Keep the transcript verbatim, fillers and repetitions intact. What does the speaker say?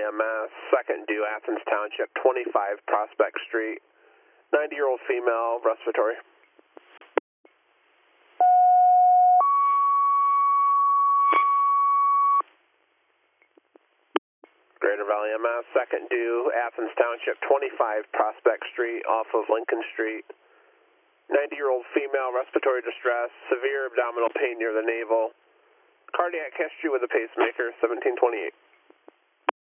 M S, second due, Athens Township, twenty-five Prospect Street, ninety-year-old female, respiratory. Greater Valley M S, second due, Athens Township, twenty-five Prospect Street, off of Lincoln Street, ninety-year-old female, respiratory distress, severe abdominal pain near the navel, cardiac history with a pacemaker, seventeen twenty-eight.